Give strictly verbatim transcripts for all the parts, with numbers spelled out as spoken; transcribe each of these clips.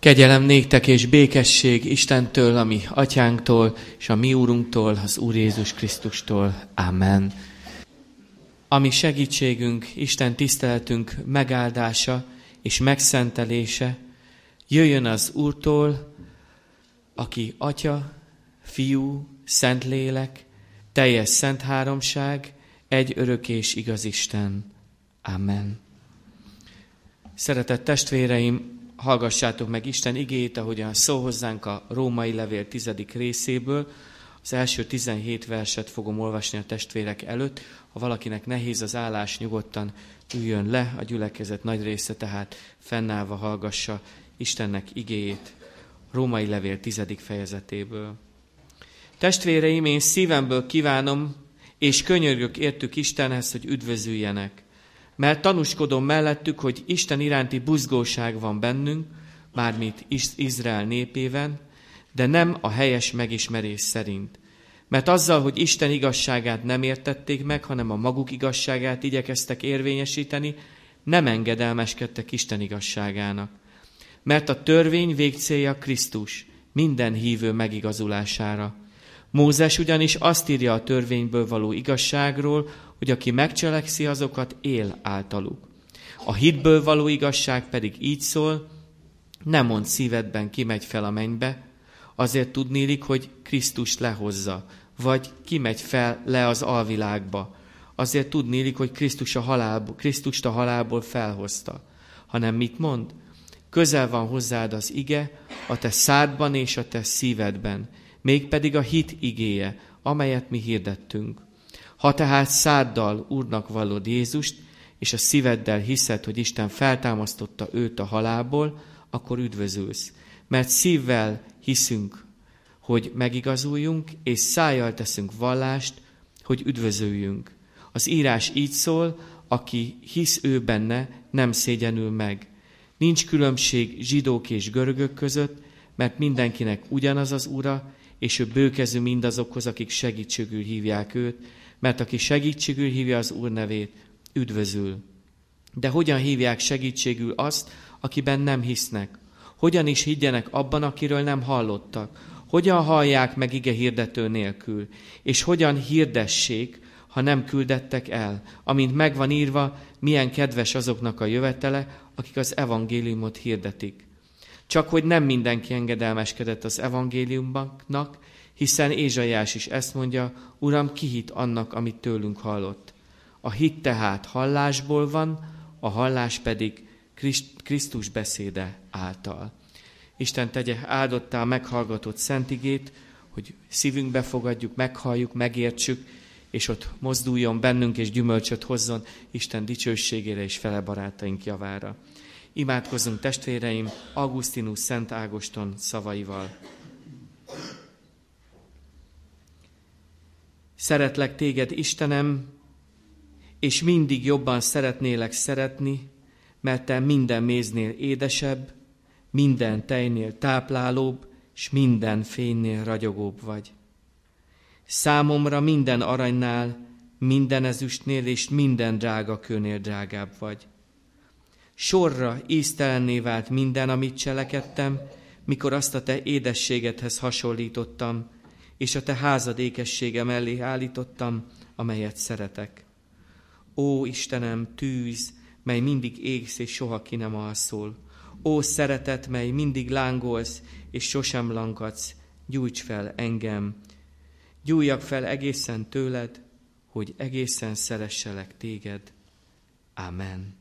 Kegyelem néktek és békesség Istentől, a mi atyánktól, és a mi úrunktól, az Úr Jézus Krisztustól. Amen. A mi segítségünk, Isten tiszteletünk megáldása és megszentelése jöjjön az Úrtól, aki Atya, Fiú, Szentlélek, teljes szent háromság, egy örök és igaz Isten. Amen. Szeretett testvéreim, hallgassátok meg Isten igéjét, ahogyan szól hozzánk a Római levél tizedik részéből. Az első tizenhét verset fogom olvasni a testvérek előtt. Ha valakinek nehéz az állás, nyugodtan üljön le, a gyülekezet nagy része tehát fennállva hallgassa Istennek igéjét. Római levél tizedik fejezetéből. Testvéreim, én szívemből kívánom, és könyörgök értük Istenhez, hogy üdvözüljenek. Mert tanúskodom mellettük, hogy Isten iránti buzgóság van bennünk, mármint Izrael népében, de nem a helyes megismerés szerint. Mert azzal, hogy Isten igazságát nem értették meg, hanem a maguk igazságát igyekeztek érvényesíteni, nem engedelmeskedtek Isten igazságának. Mert a törvény végcélja Krisztus, minden hívő megigazulására. Mózes ugyanis azt írja a törvényből való igazságról, hogy aki megcselekszi, azokat él általuk. A hitből való igazság pedig így szól, ne mondd szívedben, kimegy fel a mennybe, azért tudnélik, hogy Krisztust lehozza, vagy kimegy fel le az alvilágba, azért tudnélik, hogy Krisztus a halálból, Krisztust a halálból felhozta. Hanem mit mond? Közel van hozzád az ige, a te szádban és a te szívedben, mégpedig a hit igéje, amelyet mi hirdettünk. Ha tehát száddal Úrnak vallod Jézust, és a szíveddel hiszed, hogy Isten feltámasztotta őt a halálból, akkor üdvözülsz. Mert szívvel hiszünk, hogy megigazuljunk, és szájjal teszünk vallást, hogy üdvözöljünk. Az írás így szól, aki hisz ő benne, nem szégyenül meg. Nincs különbség zsidók és görögök között, mert mindenkinek ugyanaz az Ura, és ő bőkezű mindazokhoz, akik segítségül hívják őt, mert aki segítségül hívja az Úr nevét, üdvözül. De hogyan hívják segítségül azt, akiben nem hisznek? Hogyan is higgyenek abban, akiről nem hallottak? Hogyan hallják meg ige hirdető nélkül? És hogyan hirdessék, ha nem küldettek el? Amint megvan írva, milyen kedves azoknak a jövetele, akik az evangéliumot hirdetik. Csak hogy nem mindenki engedelmeskedett az evangéliumnak, hiszen Ézsaiás is ezt mondja, Uram, ki hitt annak, amit tőlünk hallott. A hit tehát hallásból van, a hallás pedig Krisztus beszéde által. Isten tegye áldottá meghallgatott szent igét, hogy szívünkbe fogadjuk, meghalljuk, megértsük, és ott mozduljon bennünk és gyümölcsöt hozzon Isten dicsőségére és fele barátaink javára. Imádkozzunk testvéreim Augustinus Szent Ágoston szavaival. Szeretlek téged, Istenem, és mindig jobban szeretnélek szeretni, mert te minden méznél édesebb, minden tejnél táplálóbb, és minden fénynél ragyogóbb vagy. Számomra minden aranynál, minden ezüstnél és minden drága kőnél drágább vagy. Sorra íztelenné vált minden, amit cselekedtem, mikor azt a te édességedhez hasonlítottam, és a te házad ékessége mellé állítottam, amelyet szeretek. Ó, Istenem, tűz, mely mindig égsz és soha ki nem alszol. Ó, szeretet, mely mindig lángolsz és sosem lankadsz, gyújts fel engem. Gyújjak fel egészen tőled, hogy egészen szeresselek téged. Amen.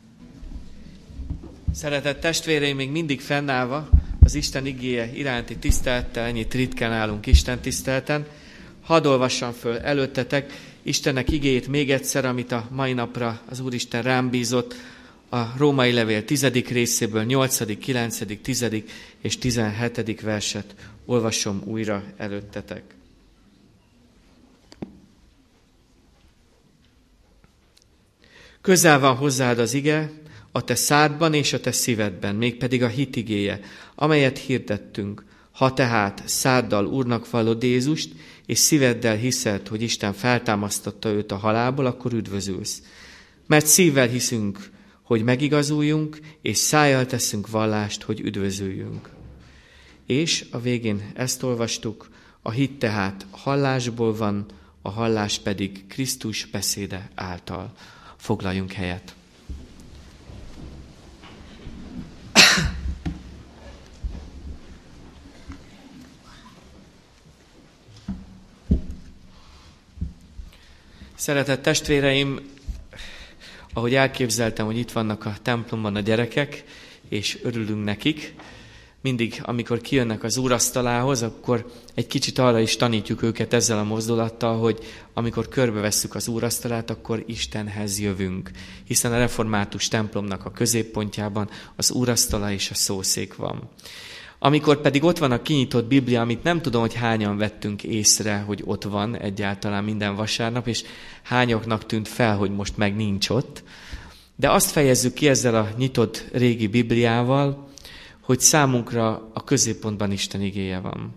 Szeretett testvéreim, még mindig fennállva az Isten igéje iránti tisztelettel, ennyit ritkán állunk Isten tiszteleten. Hadd olvassam föl előttetek Istennek igéjét még egyszer, amit a mai napra az Úristen rám bízott, a Római levél tizedik részéből nyolcadik, kilencedik, tizedik és tizenhetedik verset olvasom újra előttetek. Közel van hozzád az ige, a te szádban és a te szívedben, mégpedig a hit igéje, amelyet hirdettünk. Ha tehát száddal Úrnak vallod Jézust, és szíveddel hiszed, hogy Isten feltámasztotta őt a halálból, akkor üdvözülsz. Mert szívvel hiszünk, hogy megigazuljunk, és szájjal teszünk vallást, hogy üdvözüljünk. És a végén ezt olvastuk, a hit tehát hallásból van, a hallás pedig Krisztus beszéde által. Foglaljunk helyet. Szeretett testvéreim, ahogy elképzeltem, hogy itt vannak a templomban a gyerekek, és örülünk nekik, mindig, amikor kijönnek az úrasztalához, akkor egy kicsit arra is tanítjuk őket ezzel a mozdulattal, hogy amikor körbevesszük az úrasztalát, akkor Istenhez jövünk. Hiszen a református templomnak a középpontjában az úrasztala és a szószék van. Amikor pedig ott van a kinyitott Biblia, amit nem tudom, hogy hányan vettünk észre, hogy ott van egyáltalán minden vasárnap, és hányoknak tűnt fel, hogy most meg nincs ott. De azt fejezzük ki ezzel a nyitott régi Bibliával, hogy számunkra a középpontban Isten igéje van.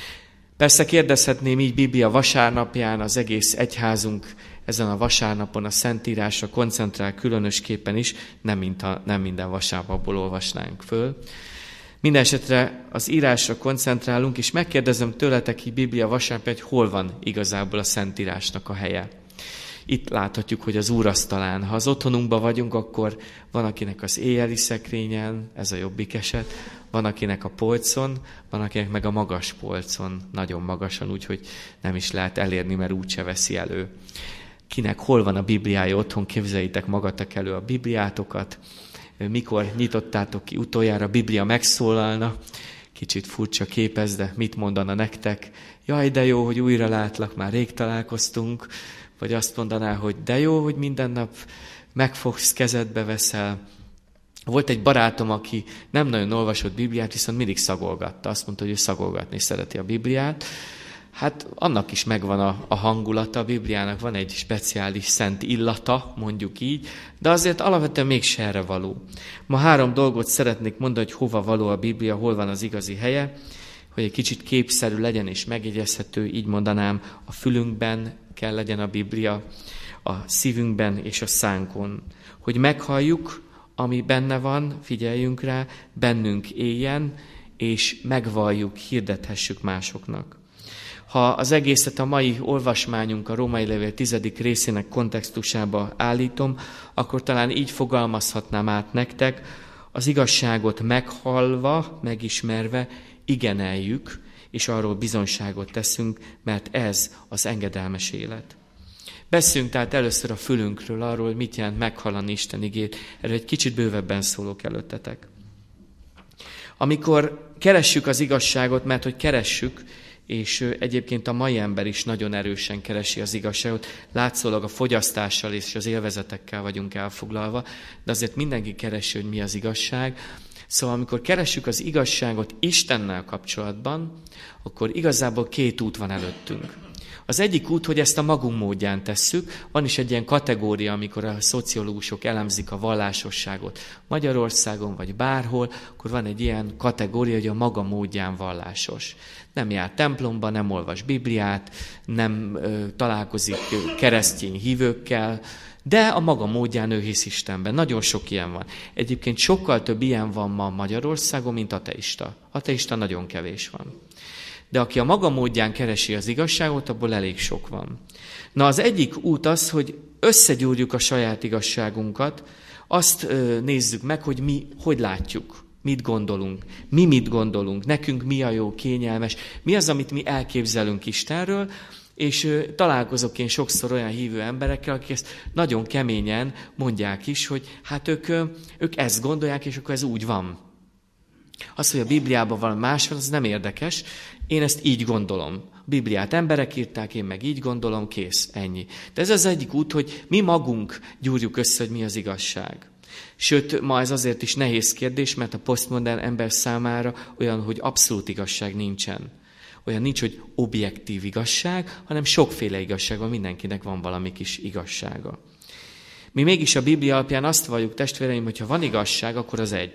Persze kérdezhetném így Biblia vasárnapján, az egész egyházunk ezen a vasárnapon a Szentírásra koncentrál különösképpen is, nem, mint a, nem minden vasárnapból olvasnánk föl. Mindenesetre az írásra koncentrálunk, és megkérdezem tőletek így Biblia vasárnapján, hogy hol van igazából a Szentírásnak a helye. Itt láthatjuk, hogy az úrasztalán. Ha az otthonunkban vagyunk, akkor van akinek az éjjeli szekrényen, ez a jobbik eset, van akinek a polcon, van akinek meg a magas polcon, nagyon magasan, úgyhogy nem is lehet elérni, mert úgyse veszi elő. Kinek hol van a Bibliája otthon, képzeljétek magatok elő a Bibliátokat, mikor nyitottátok ki utoljára, a Biblia megszólalna, kicsit furcsa képez, de mit mondana nektek? Jaj, de jó, hogy újra látlak, már rég találkoztunk, vagy azt mondaná, hogy de jó, hogy minden nap megfogsz, kezedbe veszel. Volt egy barátom, aki nem nagyon olvasott Bibliát, viszont mindig szagolgatta. Azt mondta, hogy ő szagolgatni szereti a Bibliát. Hát annak is megvan a, a hangulata, a Bibliának van egy speciális szent illata, mondjuk így, de azért alapvetően mégse erre való. Ma három dolgot szeretnék mondani, hogy hova való a Biblia, hol van az igazi helye, hogy egy kicsit képszerű legyen és megjegyezhető, így mondanám, a fülünkben kell legyen a Biblia, a szívünkben és a szánkon. Hogy meghalljuk, ami benne van, figyeljünk rá, bennünk éljen, és megvalljuk, hirdethessük másoknak. Ha az egészet a mai olvasmányunk a Római Levél tizedik részének kontextusába állítom, akkor talán így fogalmazhatnám át nektek, az igazságot meghallva, megismerve, igeneljük, és arról bizonyságot teszünk, mert ez az engedelmes élet. Beszéljünk tehát először a fülünkről, arról, hogy mit jelent meghallani Isten igét. Erről egy kicsit bővebben szólok előttetek. Amikor keressük az igazságot, mert hogy keressük, és egyébként a mai ember is nagyon erősen keresi az igazságot, látszólag a fogyasztással és az élvezetekkel vagyunk elfoglalva, de azért mindenki keresi, hogy mi az igazság. Szóval amikor keressük az igazságot Istennel kapcsolatban, akkor igazából két út van előttünk. Az egyik út, hogy ezt a magunk módján tesszük, van is egy ilyen kategória, amikor a szociológusok elemzik a vallásosságot Magyarországon vagy bárhol, akkor van egy ilyen kategória, hogy a maga módján vallásos. Nem jár templomba, nem olvas Bibliát, nem ö, találkozik keresztény hívőkkel, de a maga módján ő hisz Istenben. Nagyon sok ilyen van. Egyébként sokkal több ilyen van ma Magyarországon, mint ateista. Ateista nagyon kevés van. De aki a maga módján keresi az igazságot, abból elég sok van. Na az egyik út az, hogy összegyúrjuk a saját igazságunkat, azt ö, nézzük meg, hogy mi hogy látjuk, mit gondolunk, mi mit gondolunk, nekünk mi a jó, kényelmes, mi az, amit mi elképzelünk Istenről, és ö, találkozok én sokszor olyan hívő emberekkel, akik ezt nagyon keményen mondják is, hogy hát ők, ö, ők ezt gondolják, és akkor ez úgy van. Az, hogy a Bibliában valami más van, az nem érdekes. Én ezt így gondolom. A Bibliát emberek írták, én meg így gondolom, kész, ennyi. De ez az egyik út, hogy mi magunk gyúrjuk össze, hogy mi az igazság. Sőt, ma ez azért is nehéz kérdés, mert a posztmodern ember számára olyan, hogy abszolút igazság nincsen. Olyan nincs, hogy objektív igazság, hanem sokféle igazság van, mindenkinek van valami kis igazsága. Mi mégis a Biblia alapján azt valljuk, testvéreim, hogy ha van igazság, akkor az egy.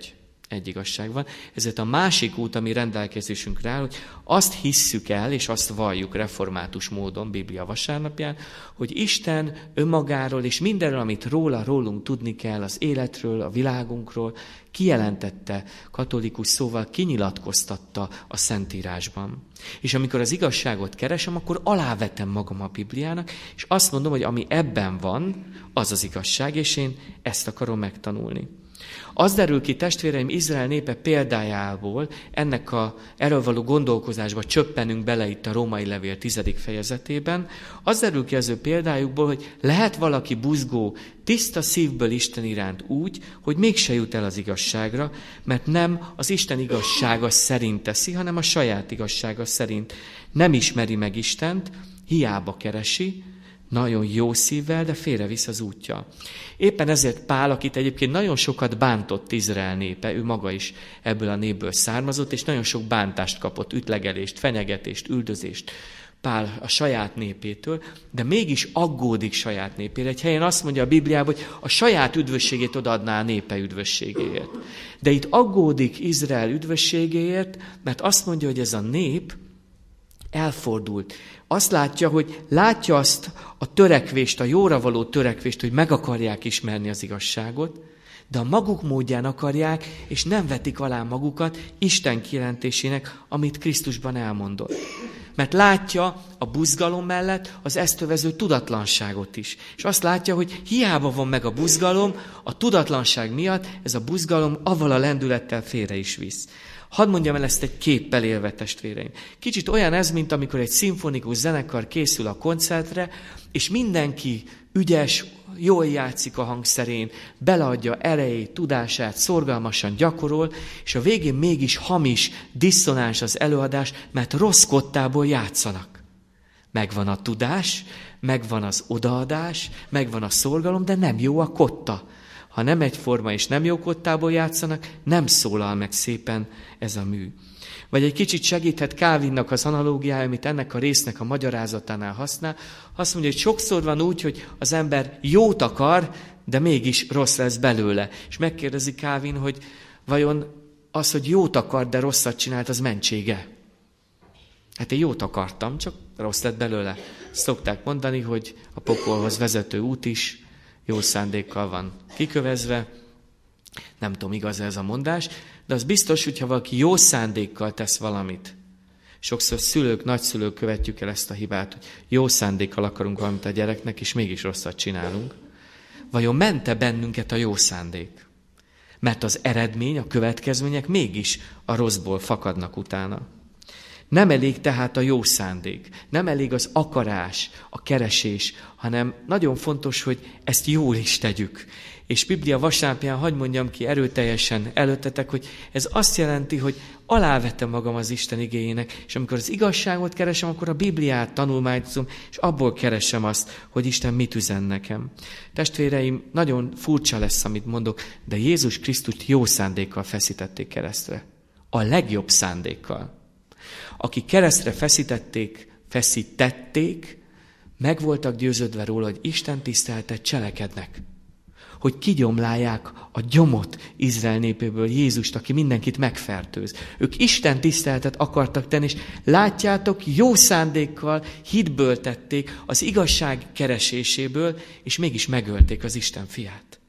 Egy igazság van. Ezért a másik út, ami rendelkezésünkre áll, hogy azt hisszük el, és azt valljuk református módon, Biblia vasárnapján, hogy Isten önmagáról és mindenről, amit róla, rólunk tudni kell, az életről, a világunkról, kijelentette, katolikus szóval kinyilatkoztatta a Szentírásban. És amikor az igazságot keresem, akkor alávetem magam a Bibliának, és azt mondom, hogy ami ebben van, az az igazság, és én ezt akarom megtanulni. Az derül ki, testvéreim, Izrael népe példájából, ennek a erről való gondolkozásba csöppenünk bele itt a Római Levél tizedik fejezetében, az derül ki az ő példájukból, hogy lehet valaki buzgó, tiszta szívből Isten iránt úgy, hogy mégse jut el az igazságra, mert nem az Isten igazsága szerint teszi, hanem a saját igazsága szerint. Nem ismeri meg Istent, hiába keresi, nagyon jó szívvel, de félrevisz az útja. Éppen ezért Pál, akit egyébként nagyon sokat bántott Izrael népe, ő maga is ebből a népből származott, és nagyon sok bántást kapott, ütlegelést, fenyegetést, üldözést Pál a saját népétől, de mégis aggódik saját népére. Egy helyen azt mondja a Bibliában, hogy a saját üdvösségét odaadná a népe üdvösségéért. De itt aggódik Izrael üdvösségéért, mert azt mondja, hogy ez a nép elfordult. Azt látja, hogy látja azt a törekvést, a jóra való törekvést, hogy meg akarják ismerni az igazságot, de a maguk módján akarják, és nem vetik alá magukat Isten kijelentésének, amit Krisztusban elmondott. Mert látja a buzgalom mellett az ezt övező tudatlanságot is. És azt látja, hogy hiába van meg a buzgalom, a tudatlanság miatt ez a buzgalom avval a lendülettel félre is visz. Hadd mondjam el ezt egy képpel élve, testvéreim. Kicsit olyan ez, mint amikor egy szimfonikus zenekar készül a koncertre, és mindenki ügyes, jól játszik a hangszerén, beleadja erejét, tudását, szorgalmasan gyakorol, és a végén mégis hamis, diszonáns az előadás, mert rossz kottából játszanak. Megvan a tudás, megvan az odaadás, megvan a szorgalom, de nem jó a kotta. Ha nem egyforma és nem jó kottából játszanak, nem szólal meg szépen ez a mű. Vagy egy kicsit segíthet Calvinnak az analógiája, amit ennek a résznek a magyarázatánál használ. Azt mondja, hogy sokszor van úgy, hogy az ember jót akar, de mégis rossz lesz belőle. És megkérdezi Calvin, hogy vajon az, hogy jót akar, de rosszat csinált, az mentsége? Hát én jót akartam, csak rossz lett belőle. Szokták mondani, hogy a pokolhoz vezető út is jó szándékkal van kikövezve. Nem tudom, igaz ez a mondás, de az biztos, hogyha valaki jó szándékkal tesz valamit. Sokszor szülők, nagyszülők követjük el ezt a hibát, hogy jó szándékkal akarunk valamit a gyereknek, és mégis rosszat csinálunk. Vajon mente bennünket a jó szándék? Mert az eredmény, a következmények mégis a rosszból fakadnak utána. Nem elég tehát a jó szándék, nem elég az akarás, a keresés, hanem nagyon fontos, hogy ezt jól is tegyük. És Biblia vasárnapján hadd mondjam ki erőteljesen előttetek, hogy ez azt jelenti, hogy alávettem magam az Isten igéjének, és amikor az igazságot keresem, akkor a Bibliát tanulmányozom, és abból keresem azt, hogy Isten mit üzen nekem. Testvéreim, nagyon furcsa lesz, amit mondok, de Jézus Krisztust jó szándékkal feszítették keresztre. A legjobb szándékkal. Akik keresztre feszítették, feszítették, meg voltak győződve róla, hogy Isten tiszteletet cselekednek. Hogy kigyomlálják a gyomot Izrael népéből, Jézust, aki mindenkit megfertőz. Ők Isten tiszteletet akartak tenni, és látjátok, jó szándékkal, hitből tették, az igazság kereséséből, és mégis megölték az Isten fiát.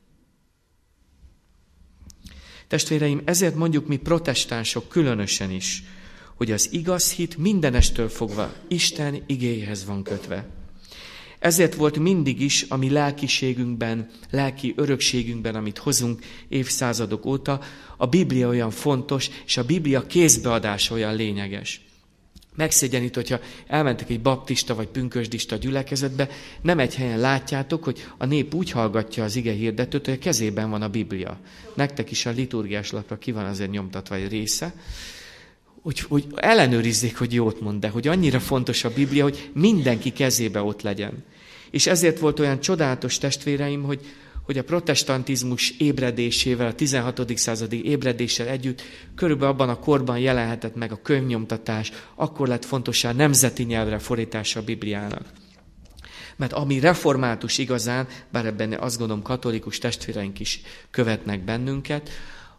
Testvéreim, ezért mondjuk mi protestánsok különösen is, hogy az igaz hit mindenestől fogva Isten igéjéhez van kötve. Ezért volt mindig is a mi lelkiségünkben, lelki örökségünkben, amit hozunk évszázadok óta, a Biblia olyan fontos, és a Biblia kézbeadása olyan lényeges. Megszégyenít, hogyha elmentek egy baptista vagy pünkösdista gyülekezetbe, nem egy helyen látjátok, hogy a nép úgy hallgatja az ige hirdetőt, hogy a kezében van a Biblia. Nektek is a liturgiás lapra ki van azért nyomtatva egy része, Hogy, hogy ellenőrizzék, hogy jót mond, de hogy annyira fontos a Biblia, hogy mindenki kezébe ott legyen. És ezért volt olyan csodálatos, testvéreim, hogy, hogy a protestantizmus ébredésével, a tizenhatodik századi ébredéssel együtt körülbelül abban a korban jelenhetett meg a könyvnyomtatás, akkor lett fontossá nemzeti nyelvre fordítása a Bibliának. Mert ami református igazán, bár ebben azt gondolom katolikus testvéreink is követnek bennünket,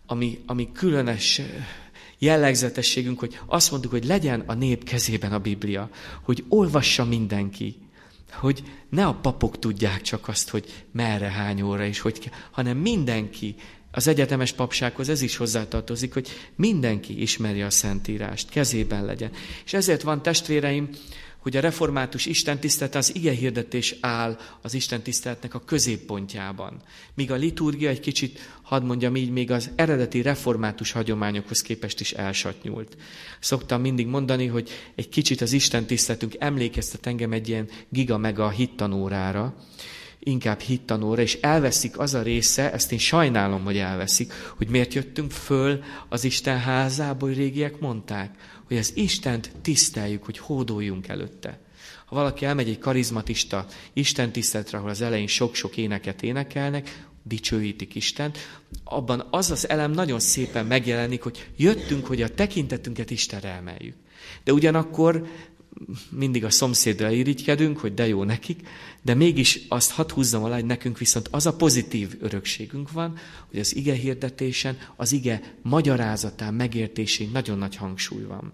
ami, ami különös jellegzetességünk, hogy azt mondjuk, hogy legyen a nép kezében a Biblia, hogy olvassa mindenki, hogy ne a papok tudják csak azt, hogy merre, hány óra, és hogy, hanem mindenki, az egyetemes papsághoz ez is hozzátartozik, hogy mindenki ismerje a Szentírást, kezében legyen. És ezért van, testvéreim, hogy a református istentisztelet, az igehirdetés áll az istentiszteletnek a középpontjában. Míg a liturgia egy kicsit, hadd mondjam így, még az eredeti református hagyományokhoz képest is elsatnyult. Szoktam mindig mondani, hogy egy kicsit az istentiszteletünk emlékeztet engem egy ilyen giga-mega hittanórára, inkább hittanóra, és elveszik az a része, ezt én sajnálom, hogy elveszik, hogy miért jöttünk föl az Isten házába, hogy régiek mondták, hogy az Istent tiszteljük, hogy hódoljunk előtte. Ha valaki elmegy egy karizmatista istentiszteletre, ahol az elején sok-sok éneket énekelnek, dicsőítik Istent, abban az az elem nagyon szépen megjelenik, hogy jöttünk, hogy a tekintetünket Istenre emeljük. De ugyanakkor mindig a szomszédra irigykedünk, hogy de jó nekik, de mégis azt hadd húzzam alá, hogy nekünk viszont az a pozitív örökségünk van, hogy az ige hirdetésen, az ige magyarázatán, megértésén nagyon nagy hangsúly van.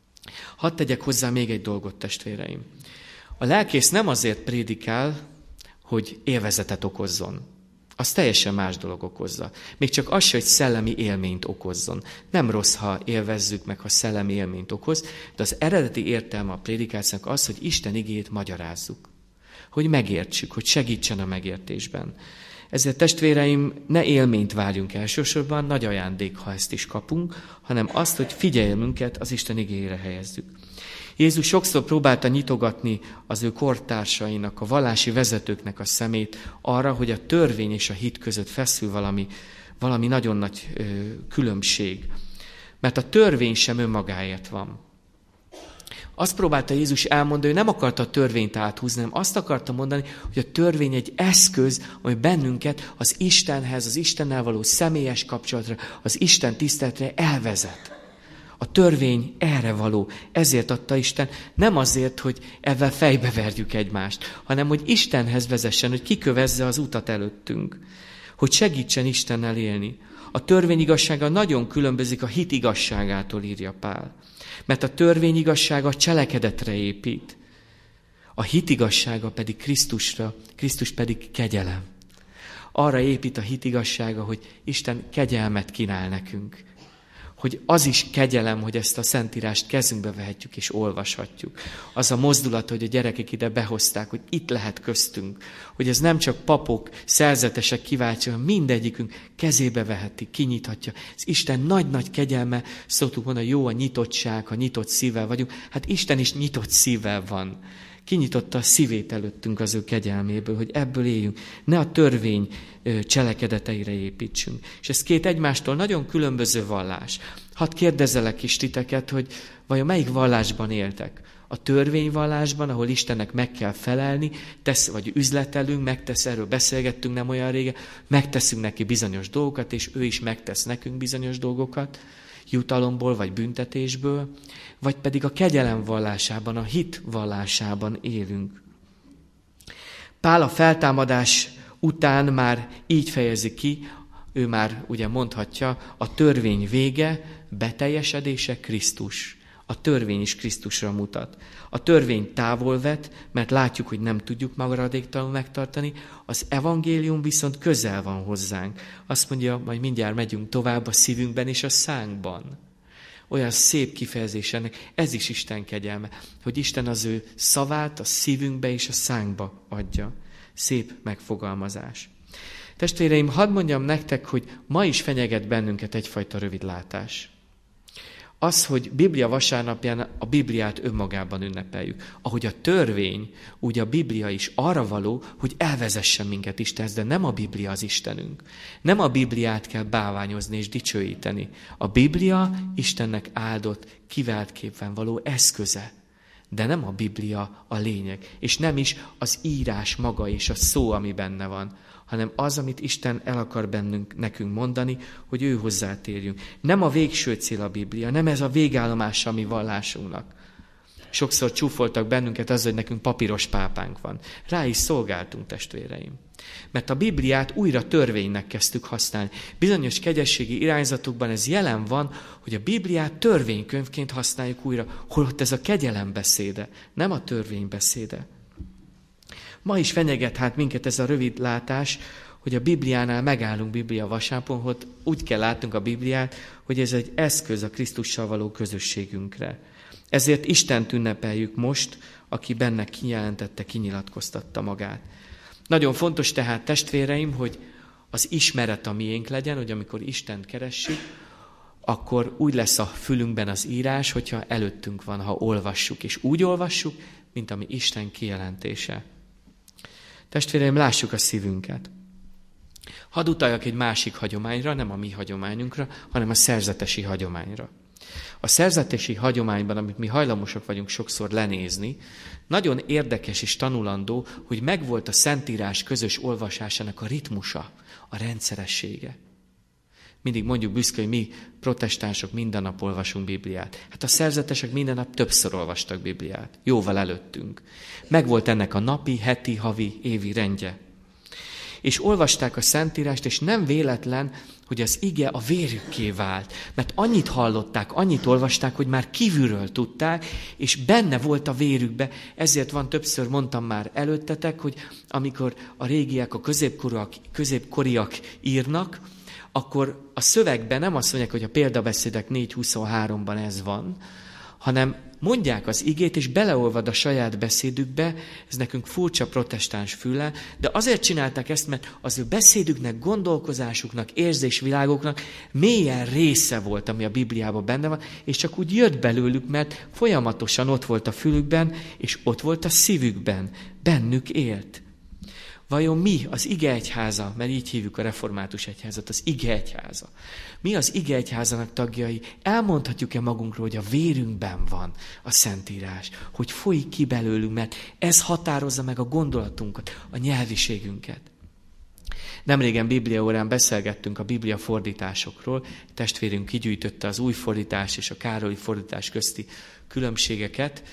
Hadd tegyek hozzá még egy dolgot, testvéreim. A lelkész nem azért prédikál, hogy élvezetet okozzon. Az teljesen más dolog okozza. Még csak az se, hogy szellemi élményt okozzon. Nem rossz, ha élvezzük meg, ha szellemi élményt okoz, de az eredeti értelme a prédikációnak az, hogy Isten igéjét magyarázzuk. Hogy megértsük, hogy segítsen a megértésben. Ezért testvéreim, ne élményt várjunk elsősorban, nagy ajándék, ha ezt is kapunk, hanem azt, hogy figyelmünket az Isten igéjére helyezzük. Jézus sokszor próbálta nyitogatni az ő kortársainak, a vallási vezetőknek a szemét arra, hogy a törvény és a hit között feszül valami, valami nagyon nagy ö, különbség. Mert a törvény sem önmagáért van. Azt próbálta Jézus elmondani, hogy nem akarta a törvényt áthúzni, hanem azt akarta mondani, hogy a törvény egy eszköz, ami bennünket az Istenhez, az Istennel való személyes kapcsolatra, az Isten tiszteletre elvezet. A törvény erre való, ezért adta Isten, nem azért, hogy ezzel fejbeverjük egymást, hanem hogy Istenhez vezessen, hogy kikövezze az utat előttünk, hogy segítsen Istennel élni. A törvény igazsága nagyon különbözik a hit igazságától, írja Pál. Mert a törvény igazsága cselekedetre épít. A hit igazsága pedig Krisztusra, Krisztus pedig kegyelem. Arra épít a hit igazsága, hogy Isten kegyelmet kínál nekünk. Hogy az is kegyelem, hogy ezt a Szentírást kezünkbe vehetjük és olvashatjuk. Az a mozdulat, hogy a gyerekek ide behozták, hogy itt lehet köztünk. Hogy ez nem csak papok, szerzetesek kiváltja, hanem mindegyikünk kezébe veheti, kinyithatja. Ez Isten nagy-nagy kegyelme, szoktuk mondani, jó a nyitottság, ha nyitott szívvel vagyunk. Hát Isten is nyitott szívvel van. Kinyitotta a szívét előttünk az ő kegyelméből, hogy ebből éljünk. Ne a törvény cselekedeteire építsünk. És ez két egymástól nagyon különböző vallás. Hadd kérdezzelek is titeket, hogy vajon melyik vallásban éltek? A törvényvallásban, ahol Istennek meg kell felelni, tesz, vagy üzletelünk, megtesz, erről beszélgettünk nem olyan régen, megteszünk neki bizonyos dolgokat, és ő is megtesz nekünk bizonyos dolgokat, jutalomból vagy büntetésből, vagy pedig a kegyelem vallásában, a hit vallásában élünk. Pál a feltámadás után már így fejezi ki, ő már ugye mondhatja, a törvény vége, beteljesedése Krisztus. A törvény is Krisztusra mutat. A törvény távol vet, mert látjuk, hogy nem tudjuk maradéktalanul megtartani, az evangélium viszont közel van hozzánk. Azt mondja, majd mindjárt megyünk tovább a szívünkben és a szánkban. Olyan szép kifejezés ennek, ez is Isten kegyelme, hogy Isten az ő szavát a szívünkbe és a szánkba adja. Szép megfogalmazás. Testvéreim, hadd mondjam nektek, hogy ma is fenyeget bennünket egyfajta rövidlátás. Az, hogy Biblia vasárnapján a Bibliát önmagában ünnepeljük. Ahogy a törvény, úgy a Biblia is arra való, hogy elvezessen minket Istenhez, de nem a Biblia az Istenünk. Nem a Bibliát kell bálványozni és dicsőíteni. A Biblia Istennek áldott, kiváltképpen való eszköze. De nem a Biblia a lényeg, és nem is az írás maga és a szó, ami benne van, hanem az, amit Isten el akar bennünk, nekünk mondani, hogy ő hozzátérjünk. Nem a végső cél a Biblia, nem ez a végállomása a mi vallásunknak, Sokszor csúfoltak bennünket az, hogy nekünk papíros pápánk van. Rá is szolgáltunk, testvéreim. Mert a Bibliát újra törvénynek kezdtük használni. Bizonyos kegyességi irányzatokban ez jelen van, hogy a Bibliát törvénykönyvként használjuk újra, holott ez a kegyelem beszéde, nem a törvény beszéde. Ma is fenyeget hát minket ez a rövid látás, hogy a Bibliánál megállunk Biblia vasárnapon, hogy úgy kell látnunk a Bibliát, hogy ez egy eszköz a Krisztussal való közösségünkre. Ezért Istent ünnepeljük most, aki benne kijelentette, kinyilatkoztatta magát. Nagyon fontos tehát, testvéreim, hogy az ismeret a miénk legyen, hogy amikor Istent keressük, akkor úgy lesz a fülünkben az írás, hogyha előttünk van, ha olvassuk, és úgy olvassuk, mint ami Isten kijelentése. Testvéreim, lássuk a szívünket. Hadd utaljak egy másik hagyományra, nem a mi hagyományunkra, hanem a szerzetesi hagyományra. A szerzetesi hagyományban, amit mi hajlamosak vagyunk sokszor lenézni, nagyon érdekes és tanulandó, hogy megvolt a Szentírás közös olvasásának a ritmusa, a rendszeressége. Mindig mondjuk büszke, hogy mi protestánsok minden nap olvasunk Bibliát. Hát a szerzetesek minden nap többször olvastak Bibliát, jóval előttünk. Megvolt ennek a napi, heti, havi, évi rendje. És olvasták a Szentírást, és nem véletlen, hogy az ige a vérükké vált. Mert annyit hallották, annyit olvasták, hogy már kívülről tudták, és benne volt a vérükbe. Ezért van, többször mondtam már előttetek, hogy amikor a régiek, a középkoriak, középkoriak írnak, akkor a szövegben nem azt mondják, hogy a példabeszédek négy huszonháromban ez van, hanem mondják az igét, és beleolvad a saját beszédükbe, ez nekünk furcsa protestáns füle, de azért csinálták ezt, mert az ő beszédüknek, gondolkozásuknak, érzésvilágoknak mélyen része volt, ami a Bibliában benne van, és csak úgy jött belőlük, mert folyamatosan ott volt a fülükben, és ott volt a szívükben, bennük élt. Vajon mi, az ige egyháza, mert így hívjuk a református egyházat, az ige egyháza. Mi az ige egyházának tagjai, elmondhatjuk-e magunkról, hogy a vérünkben van a Szentírás, hogy folyik ki belőlünk, mert ez határozza meg a gondolatunkat, a nyelviségünket. Nemrégen bibliaórán beszélgettünk a biblia fordításokról, testvérünk kigyűjtötte az új fordítás és a Károlyi fordítás közti különbségeket,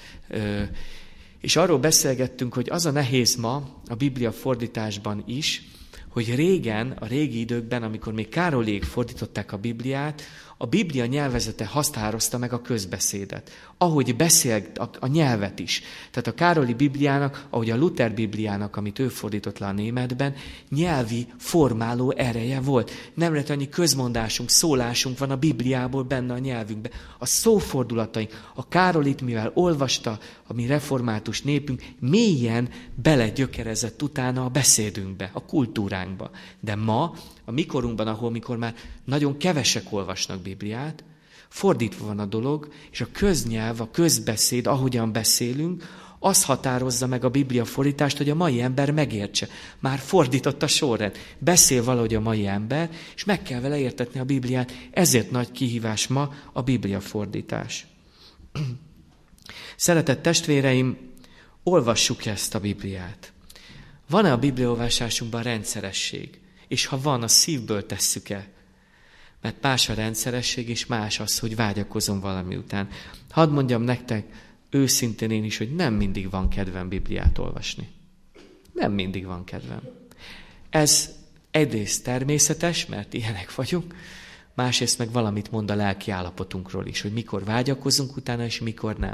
és arról beszélgettünk, hogy az a nehéz ma a Biblia fordításban is, hogy régen, a régi időkben, amikor még Károlyék fordították a Bibliát, a Biblia nyelvezete határozta meg a közbeszédet. Ahogy beszélt a, a nyelvet is. Tehát a Károlyi Bibliának, ahogy a Luther Bibliának, amit ő fordított le a németben, nyelvi formáló ereje volt. Nem lett annyi közmondásunk, szólásunk van a Bibliából benne a nyelvünkben. A szófordulataink, a Károlit, mivel olvasta a mi református népünk, mélyen belegyökerezett utána a beszédünkbe, a kultúránkba. De ma, a mikorunkban, ahol mikor már nagyon kevesek olvasnak Bibliát, fordítva van a dolog, és a köznyelv, a közbeszéd, ahogyan beszélünk, az határozza meg a Biblia fordítást, hogy a mai ember megértse. Már fordított a sorrend. Beszél valahogy a mai ember, és meg kell vele értetni a Bibliát. Ezért nagy kihívás ma a Biblia fordítás. Szeretett testvéreim, olvassuk ezt a Bibliát. Van-e a bibliaolvasásunkban rendszeresség? És ha van, a szívből tesszük-e? Mert más a rendszeresség, és más az, hogy vágyakozom valami után. Hadd mondjam nektek őszintén én is, hogy nem mindig van kedvem Bibliát olvasni. Nem mindig van kedvem. Ez egyrészt természetes, mert ilyenek vagyunk, másrészt meg valamit mond a lelki állapotunkról is, hogy mikor vágyakozunk utána, és mikor nem.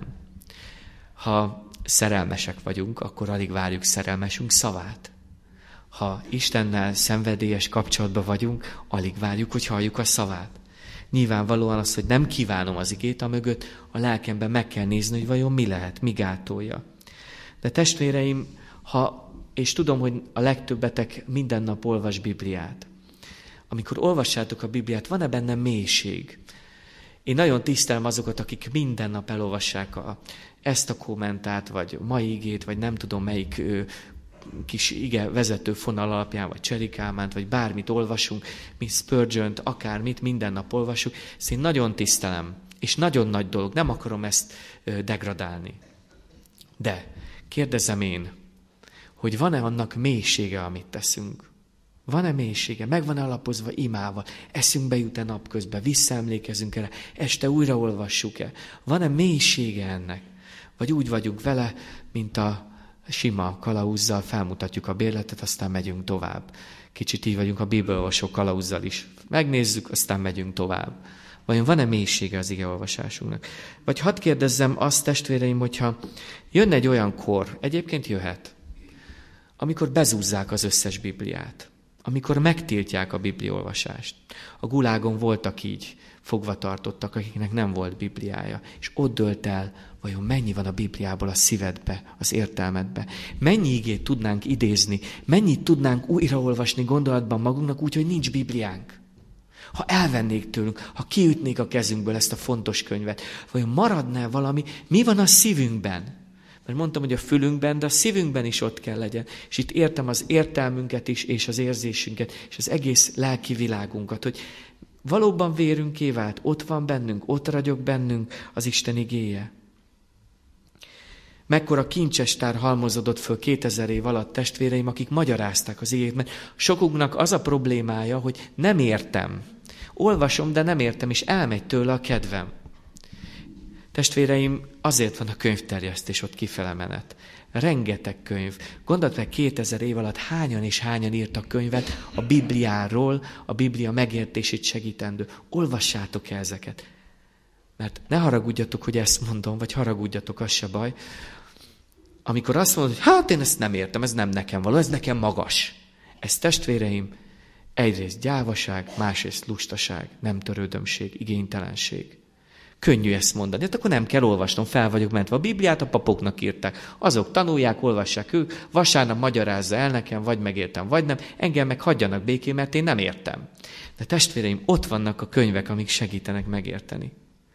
Ha szerelmesek vagyunk, akkor alig várjuk szerelmesünk szavát. Ha Istennel szenvedélyes kapcsolatban vagyunk, alig várjuk, hogy halljuk a szavát. Nyilvánvalóan az, hogy nem kívánom az igét, amögött a lelkemben meg kell nézni, hogy vajon mi lehet, mi gátolja. De testvéreim, ha, és tudom, hogy a legtöbbetek minden nap olvas Bibliát. Amikor olvassátok a Bibliát, van-e benne mélység? Én nagyon tisztelem azokat, akik minden nap elolvassák a, ezt a kommentát, vagy mai igét, vagy nem tudom melyik ő, kis ige vezető fonal alapján, vagy Cseri Kálmánt, vagy bármit olvasunk, mint Spurgeon-t, akármit, minden nap olvasunk. Ezt én nagyon tisztelem, és nagyon nagy dolog, nem akarom ezt degradálni. De kérdezem én, hogy van-e annak mélysége, amit teszünk? Van-e mélysége? Meg van alapozva imával? Eszünkbe jut-e napközben? Visszaemlékezünk erre? Este újra olvassuk-e? Van-e mélysége ennek? Vagy úgy vagyunk vele, mint a sima kalauzzal, felmutatjuk a bérletet, aztán megyünk tovább. Kicsit így vagyunk a bibelolvasó kalauzzal is. Megnézzük, aztán megyünk tovább. Vajon van-e mélysége az igeolvasásunknak? Vagy hadd kérdezzem azt, testvéreim, hogyha jönne egy olyan kor, egyébként jöhet, amikor bezúzzák az összes Bibliát, amikor megtiltják a bibliaolvasást. A gulágon voltak így, fogva tartottak, akiknek nem volt Bibliája, és ott dölt el, vajon mennyi van a Bibliából a szívedbe, az értelmedbe. Mennyi igét tudnánk idézni, mennyit tudnánk újraolvasni gondolatban magunknak úgy, hogy nincs Bibliánk. Ha elvennék tőlünk, ha kiütnék a kezünkből ezt a fontos könyvet, vajon maradna valami, mi van a szívünkben? Mert mondtam, hogy a fülünkben, de a szívünkben is ott kell legyen. És itt értem az értelmünket is, és az érzésünket, és az egész lelki világunkat, hogy valóban vérünké vált, ott van bennünk, ott ragyog bennünk az Isten igéje. Mekkora kincsestár halmozódott föl kétezer év alatt, testvéreim, akik magyarázták az igét, mert sokunknak az a problémája, hogy nem értem. Olvasom, de nem értem, és elmegy tőle a kedvem. Testvéreim, azért van a könyvterjesztés, ott kifele menet. Rengeteg könyv. Gondold meg, kétezer év alatt hányan és hányan írtak könyvet a Bibliáról, a Biblia megértését segítendő. Olvassátok el ezeket. Mert ne haragudjatok, hogy ezt mondom, vagy haragudjatok, az se baj. Amikor azt mondod, hogy hát én ezt nem értem, ez nem nekem való, ez nekem magas. Ez, testvéreim, egyrészt gyávaság, másrészt lustaság, nem törődömség, igénytelenség. Könnyű ezt mondani, hát akkor nem kell olvasnom, fel vagyok mentve. A Bibliát a papoknak írták. Azok tanulják, olvassák ők, vasárnap magyarázza el nekem, vagy megértem, vagy nem. Engem meg hagyjanak békén, mert én nem értem. De testvéreim, ott vannak a könyvek, amik segítenek megérteni.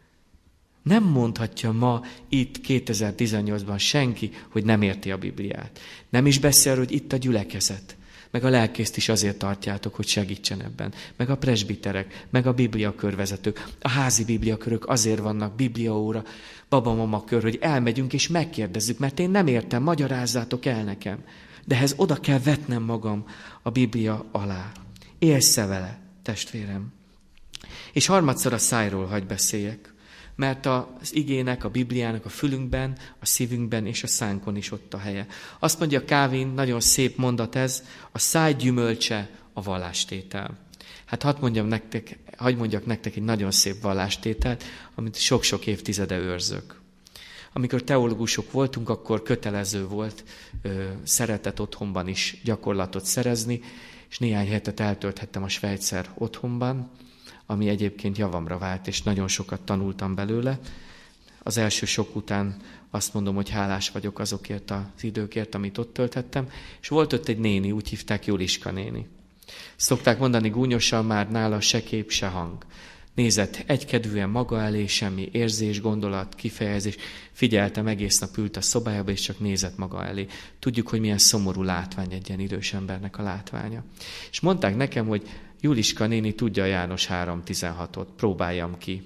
Nem mondhatja ma itt kétezer-tizennyolcban senki, hogy nem érti a Bibliát. Nem is beszél, hogy itt a gyülekezet. Meg a lelkészt is azért tartjátok, hogy segítsen ebben. Meg a presbiterek, meg a bibliakörvezetők, a házi bibliakörök azért vannak, bibliaóra, baba-mama kör, hogy elmegyünk és megkérdezzük, mert én nem értem, magyarázzátok el nekem. De ehhez oda kell vetnem magam a Biblia alá. Élsz vele, testvérem. És harmadszor a szájról hagy beszéljek. Mert az igének, a Bibliának a fülünkben, a szívünkben és a szánkon is ott a helye. Azt mondja Calvin, nagyon szép mondat ez, a száj gyümölcse a vallástétel. Hát hadd mondjam nektek, hadd mondjak nektek egy nagyon szép vallástételt, amit sok-sok évtizede őrzök. Amikor teológusok voltunk, akkor kötelező volt ö, szeretett otthonban is gyakorlatot szerezni, és néhány hetet eltölthettem a Svejtszer otthonban, ami egyébként javamra vált, és nagyon sokat tanultam belőle. Az első sok után azt mondom, hogy hálás vagyok azokért az időkért, amit ott tölthettem, és volt ott egy néni, úgy hívták Juliska néni. Szokták mondani gúnyosan, már nála se kép, se hang. Nézett egykedvűen maga elé, semmi érzés, gondolat, kifejezés. Figyeltem, egész nap ült a szobájába, és csak nézett maga elé. Tudjuk, hogy milyen szomorú látvány egy ilyen idős embernek a látványa. És mondták nekem, hogy Juliska néni tudja a János három tizenhatot, próbáljam ki.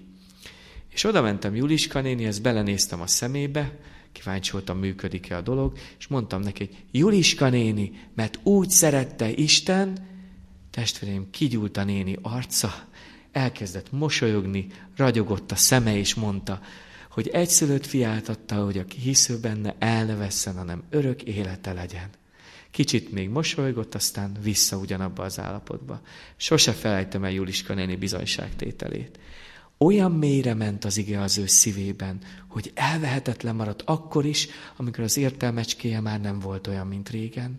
És oda mentem Juliska nénihez, belenéztem a szemébe, kíváncsi voltam, működik-e a dolog, és mondtam neki, Juliska néni, mert úgy szerette Isten, testvérem, kigyúlt a néni arca, elkezdett mosolyogni, ragyogott a szeme, és mondta, hogy egyszülött fiát adta, hogy aki hisző benne, el ne vesszen, hanem örök élete legyen. Kicsit még mosolygott, aztán vissza ugyanabba az állapotba. Sose felejtem el Juliska néni bizonyságtételét. Olyan mélyre ment az ige az ő szívében, hogy elvehetetlen maradt akkor is, amikor az értelmecskéje már nem volt olyan, mint régen.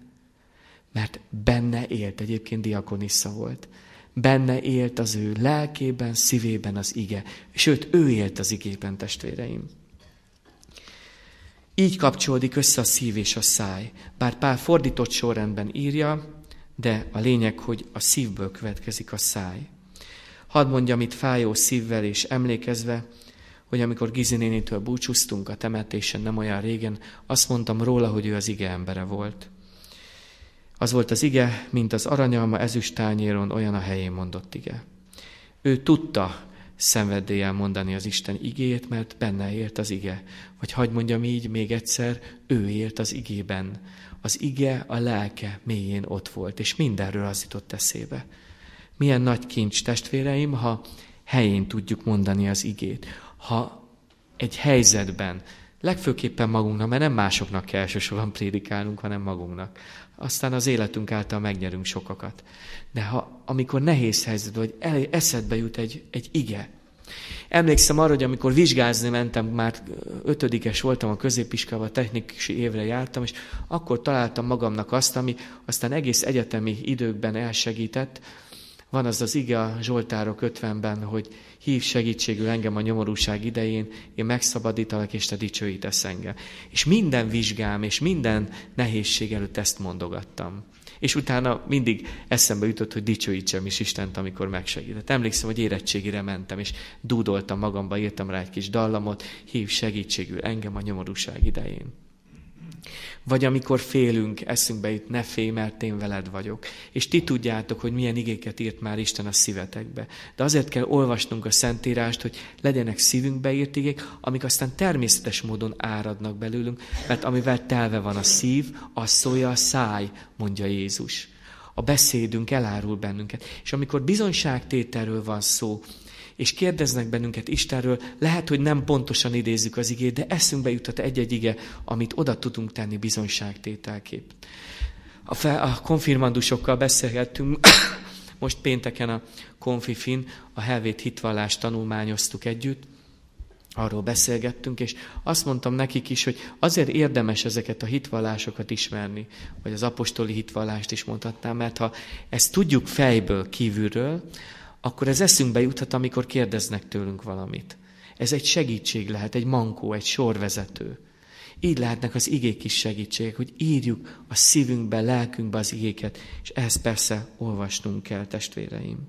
Mert benne élt, egyébként diakonissza volt. Benne élt az ő lelkében, szívében az ige. Sőt, ő élt az igében, testvéreim. Így kapcsolódik össze a szív és a száj. Bár Pál fordított sorrendben írja, de a lényeg, hogy a szívből következik a száj. Hadd mondjam itt fájó szívvel és emlékezve, hogy amikor Gizi nénitől búcsúztunk a temetésen nem olyan régen, azt mondtam róla, hogy ő az ige embere volt. Az volt az ige, mint az aranyalma ezüsttányéron, olyan a helyén mondott ige. Ő tudta szenvedéllyel mondani az Isten igéjét, mert benne élt az ige. Vagy hadd mondjam így még egyszer, ő élt az igében. Az ige, a lelke mélyén ott volt, és mindenről az jutott eszébe. Milyen nagy kincs, testvéreim, ha helyén tudjuk mondani az igét. Ha egy helyzetben Legfőképpen magunknak, mert nem másoknak kell elsősorban prédikálnunk, hanem magunknak. Aztán az életünk által megnyerünk sokakat. De ha, amikor nehéz helyzet, vagy eszedbe jut egy, egy ige. Emlékszem arra, hogy amikor vizsgázni mentem, már ötödikes voltam a középiskolában, technikusi évre jártam, és akkor találtam magamnak azt, ami aztán egész egyetemi időkben elsegített. Van az az ige a Zsoltárok ötvenben, hogy hív segítségül engem a nyomorúság idején, én megszabadítalak, és te dicsőítesz engem. És minden vizsgám, és minden nehézség előtt ezt mondogattam. És utána mindig eszembe jutott, hogy dicsőítsem is Istent, amikor megsegített. Emlékszem, hogy érettségire mentem, és dúdoltam magamba, írtam rá egy kis dallamot, hív segítségül engem a nyomorúság idején. Vagy amikor félünk, eszünkbe jut, ne félj, mert én veled vagyok. És ti tudjátok, hogy milyen igéket írt már Isten a szívetekbe. De azért kell olvasnunk a Szentírást, hogy legyenek szívünkbe írt igék, amik aztán természetes módon áradnak belőlünk, mert amivel telve van a szív, az szólja a száj, mondja Jézus. A beszédünk elárul bennünket. És amikor bizonyságtételről van szó, és kérdeznek bennünket Istenről, lehet, hogy nem pontosan idézzük az igét, de eszünkbe juthat egy-egy ige, amit oda tudunk tenni bizonyságtételképp. A, fel, a konfirmandusokkal beszélgettünk, most pénteken a konfifin, a helvét hitvallást tanulmányoztuk együtt, arról beszélgettünk, és azt mondtam nekik is, hogy azért érdemes ezeket a hitvallásokat ismerni, vagy az apostoli hitvallást is mondhatnám, mert ha ezt tudjuk fejből, kívülről, akkor ez eszünkbe juthat, amikor kérdeznek tőlünk valamit. Ez egy segítség lehet, egy mankó, egy sorvezető. Így lehetnek az igék is segítségek, hogy írjuk a szívünkbe, lelkünkbe az igéket, és ehhez persze olvasnunk kell, testvéreim.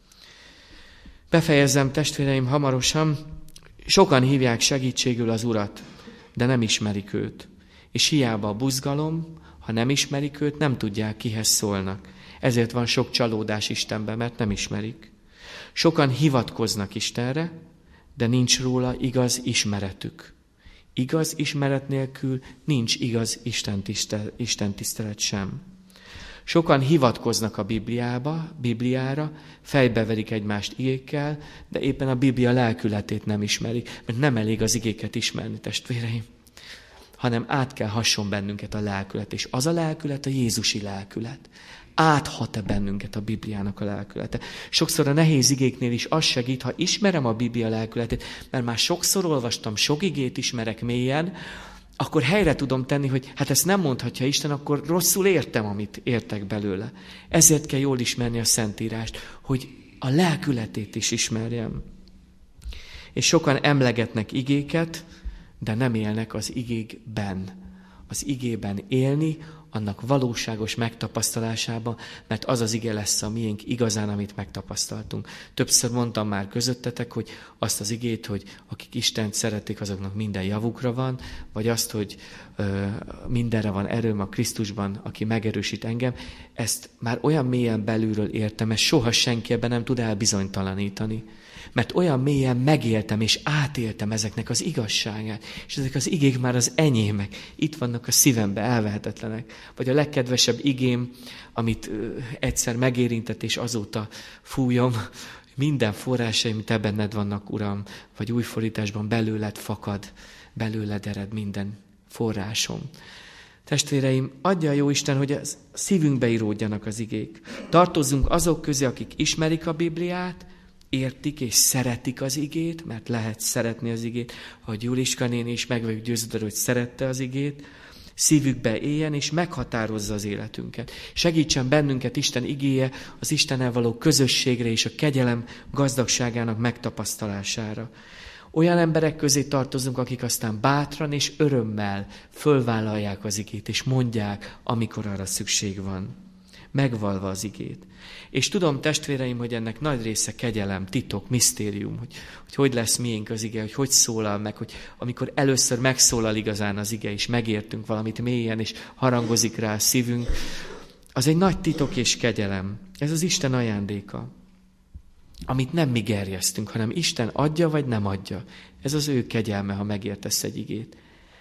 Befejezem, testvéreim, hamarosan. Sokan hívják segítségül az Urat, de nem ismerik őt. És hiába a buzgalom, ha nem ismerik őt, nem tudják, kihez szólnak. Ezért van sok csalódás Istenben, mert nem ismerik. Sokan hivatkoznak Istenre, de nincs róla igaz ismeretük. Igaz ismeret nélkül nincs igaz Isten, tisztel, Isten tisztelet sem. Sokan hivatkoznak a Bibliába, Bibliára, fejbeverik egymást igékkel, de éppen a Biblia lelkületét nem ismerik, mert nem elég az igéket ismerni, testvéreim, hanem át kell hasson bennünket a lelkület, és az a lelkület a Jézusi lelkület. Áthat-e bennünket a Bibliának a lelkülete? Sokszor a nehéz igéknél is az segít, ha ismerem a Biblia lelkületét, mert már sokszor olvastam, sok igét ismerek mélyen, akkor helyre tudom tenni, hogy hát ezt nem mondhatja Isten, akkor rosszul értem, amit értek belőle. Ezért kell jól ismerni a Szentírást, hogy a lelkületét is ismerjem. És sokan emlegetnek igéket, de nem élnek az igékben. Az igében élni, annak valóságos megtapasztalásában, mert az az ige lesz a miénk igazán, amit megtapasztaltunk. Többször mondtam már közöttetek, hogy azt az igét, hogy akik Istent szeretik, azoknak minden javukra van, vagy azt, hogy ö, mindenre van erőm a Krisztusban, aki megerősít engem, ezt már olyan mélyen belülről értem, ezt soha senki ebben nem tud elbizonytalanítani. Mert olyan mélyen megéltem és átéltem ezeknek az igazságát, és ezek az igék már az enyémek, itt vannak a szívembe, elvehetetlenek. Vagy a legkedvesebb igém, amit ö, egyszer megérintett, és azóta fújom, minden forrásaim, te benned vannak, Uram, vagy új fordításban belőled fakad, belőled ered minden forrásom. Testvéreim, adja a Jóisten, hogy a szívünkbe íródjanak az igék. Tartozzunk azok közé, akik ismerik a Bibliát, értik és szeretik az igét, mert lehet szeretni az igét, ahogy Juliska néni is meg vagyok győződve, hogy szerette az igét, szívükbe éljen és meghatározza az életünket. Segítsen bennünket Isten igéje az Istennel való közösségre és a kegyelem gazdagságának megtapasztalására. Olyan emberek közé tartozunk, akik aztán bátran és örömmel fölvállalják az igét, és mondják, amikor arra szükség van. Megvalva az igét. És tudom, testvéreim, hogy ennek nagy része kegyelem, titok, misztérium, hogy, hogy hogy lesz miénk az ige, hogy hogy szólal meg, hogy amikor először megszólal igazán az ige, és megértünk valamit mélyen, és harangozik rá a szívünk, az egy nagy titok és kegyelem. Ez az Isten ajándéka, amit nem mi gerjesztünk, hanem Isten adja, vagy nem adja. Ez az ő kegyelme, ha megértesz egy igét.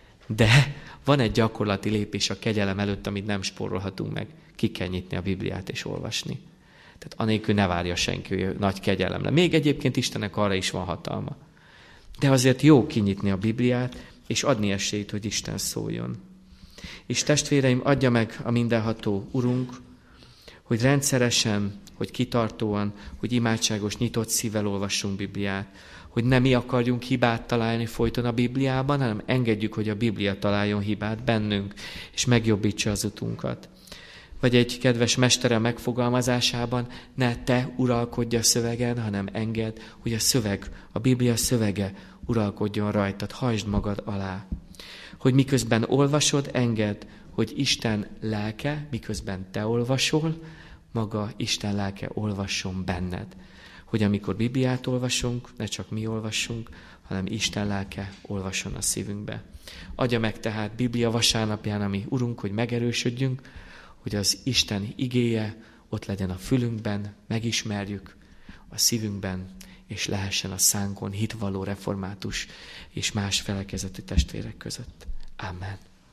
De van egy gyakorlati lépés a kegyelem előtt, amit nem spórolhatunk meg. Ki kell nyitni a Bibliát és olvasni. Tehát anélkül ne várja senki, hogy nagy kegyelemre. Még egyébként Istennek arra is van hatalma. De azért jó kinyitni a Bibliát, és adni esélyt, hogy Isten szóljon. És testvéreim, adja meg a mindenható Urunk, hogy rendszeresen, hogy kitartóan, hogy imádságos, nyitott szívvel olvassunk Bibliát, hogy nem mi akarjunk hibát találni folyton a Bibliában, hanem engedjük, hogy a Biblia találjon hibát bennünk, és megjobbítsa az utunkat. Vagy egy kedves mestere megfogalmazásában, ne te uralkodj a szövegen, hanem engedd, hogy a szöveg, a Biblia szövege uralkodjon rajtad, hajtsd magad alá. Hogy miközben olvasod, engedd, hogy Isten lelke, miközben te olvasol, maga Isten lelke olvasson benned. Hogy amikor Bibliát olvasunk, ne csak mi olvassunk, hanem Isten lelke olvasson a szívünkbe. Adja meg tehát Biblia vasárnapján, ami Urunk, hogy megerősödjünk, hogy az Isten igéje ott legyen a fülünkben, megismerjük a szívünkben, és lehessen a szánkon hitvaló református és más felekezeti testvérek között. Amen.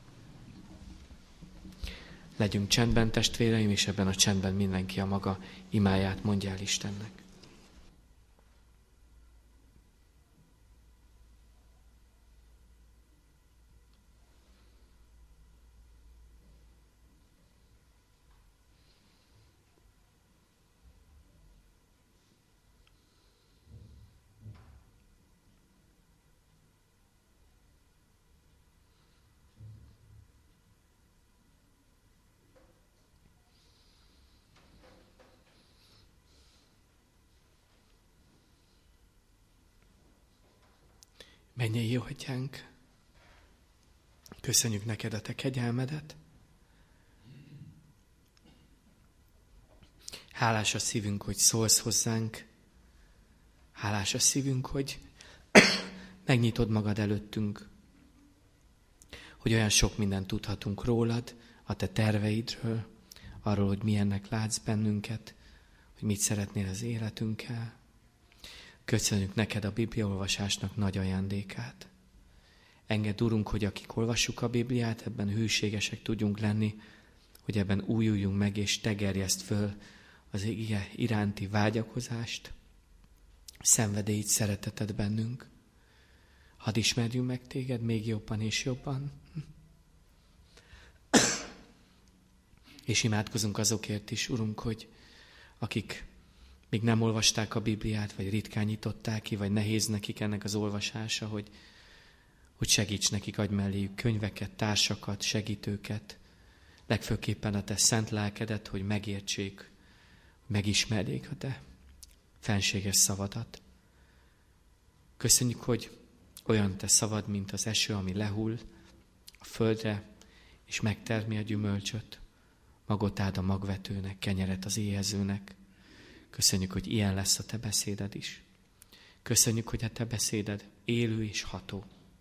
Legyünk csendben, testvéreim, és ebben a csendben mindenki a maga imáját mondja el Istennek. Mennyei jó Atyánk, köszönjük neked a te kegyelmedet. Hálás a szívünk, hogy szólsz hozzánk. Hálás a szívünk, hogy megnyitod magad előttünk. Hogy olyan sok mindent tudhatunk rólad, a te terveidről, arról, hogy milyennek látsz bennünket, hogy mit szeretnél az életünkkel. Köszönjük neked a Bibliaolvasásnak nagy ajándékát. Engedd, Urunk, hogy akik olvassuk a Bibliát, ebben hűségesek tudjunk lenni, hogy ebben újuljunk meg, és te gerjeszd föl az ige iránti vágyakozást, szenvedélyt, szereteted bennünk. Hadd ismerjünk meg téged még jobban és jobban. És imádkozunk azokért is, Urunk, hogy akik még nem olvasták a Bibliát, vagy ritkán nyitották ki, vagy nehéz nekik ennek az olvasása, hogy, hogy segíts nekik, adj melléjük könyveket, társakat, segítőket, legfőképpen a te szent lelkedet, hogy megértsék, megismerjék a te fenséges szavadat. Köszönjük, hogy olyan te szavad, mint az eső, ami lehull a földre, és megtermi a gyümölcsöt, magot áld a magvetőnek, kenyeret az éhezőnek. Köszönjük, hogy ilyen lesz a te beszéded is. Köszönjük, hogy a te beszéded élő és ható.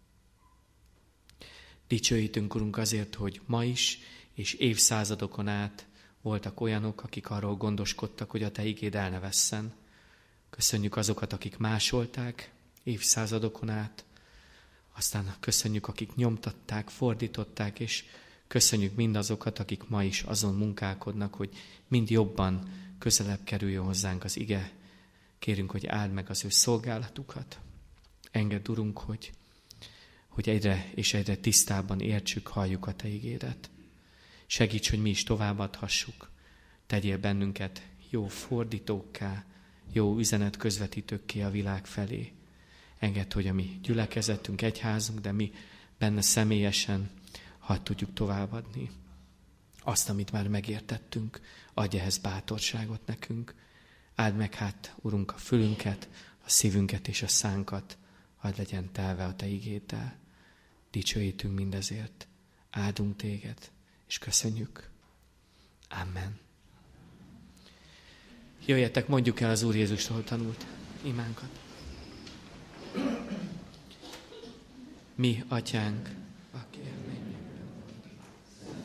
Dicsőítünk, Urunk, azért, hogy ma is és évszázadokon át voltak olyanok, akik arról gondoskodtak, hogy a te igéd el ne vesszen. Köszönjük azokat, akik másolták évszázadokon át. Aztán köszönjük, akik nyomtatták, fordították, és köszönjük mindazokat, akik ma is azon munkálkodnak, hogy mind jobban közelebb kerüljön hozzánk az ige. Kérünk, hogy áld meg az ő szolgálatukat. Engedd, Urunk, hogy, hogy egyre és egyre tisztábban értsük, halljuk a te igédet. Segíts, hogy mi is továbbadhassuk. Tegyél bennünket jó fordítókká, jó üzenet közvetítőkké a világ felé. Engedd, hogy a mi gyülekezetünk, egyházunk, de mi benne személyesen hadd tudjuk továbbadni azt, amit már megértettünk. Adj ehhez bátorságot nekünk. Áld meg hát, Urunk, a fülünket, a szívünket és a szánkat. Hadd legyen telve a te igéddel. Dicsőítünk mindezért. Áldunk téged, és köszönjük. Amen. Jöjjetek, mondjuk el az Úr Jézustól tanult imánkat. Mi, Atyánk, aki a mennyekben van,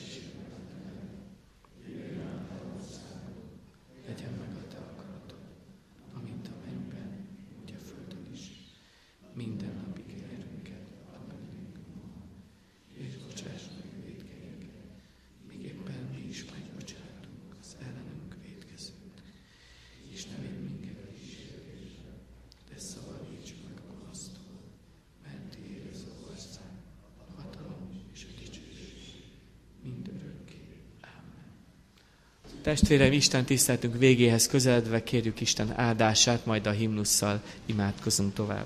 legyen meg a te akaratod, amint a mennyben, úgy a földön is. Minden napi kérünket add meg nekünk ma, és bocsáss meg vétkeinket, míg éppen mi is megbocsátunk az ellenünk vétkezőknek, és ne védj minket kísértésre, de szabadíts meg a gonosztól, mert tiéd az ország, Testvérem, Isten tiszteltünk végéhez közeledve kérjük Isten áldását, majd a himnusszal imádkozunk tovább.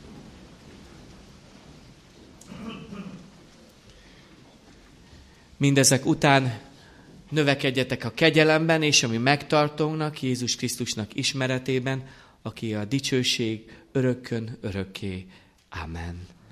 Mindezek után növekedjetek a kegyelemben, és ami megtartónak, Jézus Krisztusnak ismeretében, aki a dicsőség örökkön örökké. Amen.